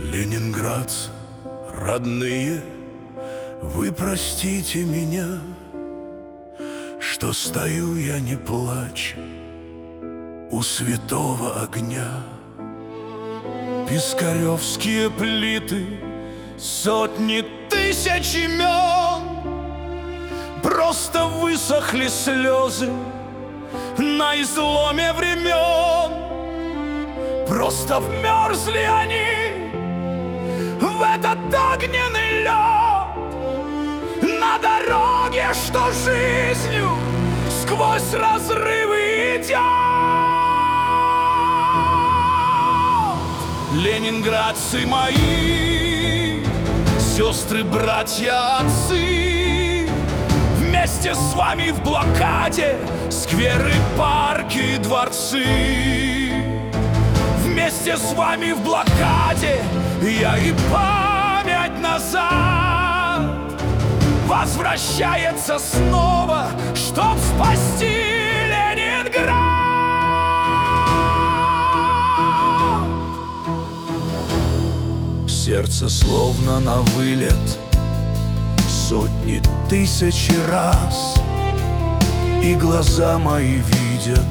Ленинградцы, родные, вы простите меня, что стою я не плачу у святого огня. Пискаревские плиты, сотни тысяч имен, просто высохли слезы на изломе времен. Просто вмерзли они в этот огненный лед на дороге, что жизнью сквозь разрывы идет. Ленинградцы мои, сестры, братья, отцы, вместе с вами в блокаде скверы, парки, дворцы. Вместе с вами в блокаде я и память назад возвращается снова, чтоб спасти Ленинград. Сердце словно на вылет сотни тысячи раз, и глаза мои видят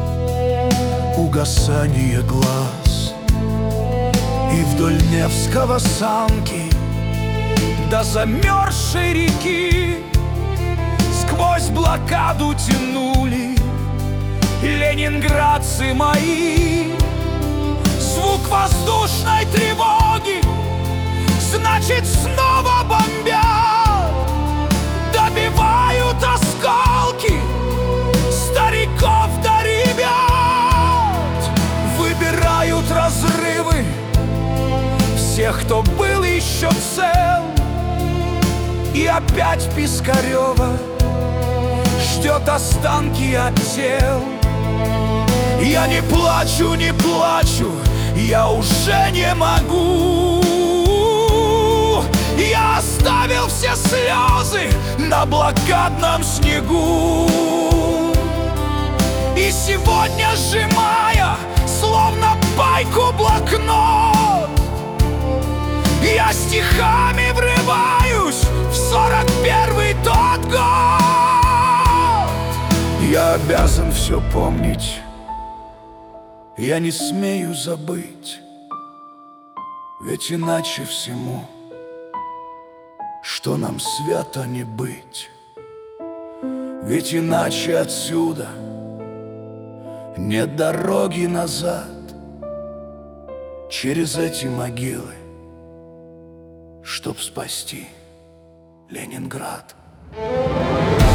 угасание глаз. И вдоль Невского санки до замерзшей реки сквозь блокаду тянули ленинградцы мои. Звук воздушной тревоги, значит, снова бомбят, добивают осколки стариков до ребят. Выбирают разрывы всех, кто был еще цел, и опять Пискарева ждет останки от тел. Я не плачу, не плачу, я уже не могу. Я оставил все слезы на блокадном снегу. И сегодня, сжимая словно пайку блокнот, я стихами врываюсь в 41-й тот год. Я обязан все помнить, я не смею забыть, ведь иначе всему, что нам свято не быть. Ведь иначе отсюда нет дороги назад через эти могилы, чтоб спасти Ленинград.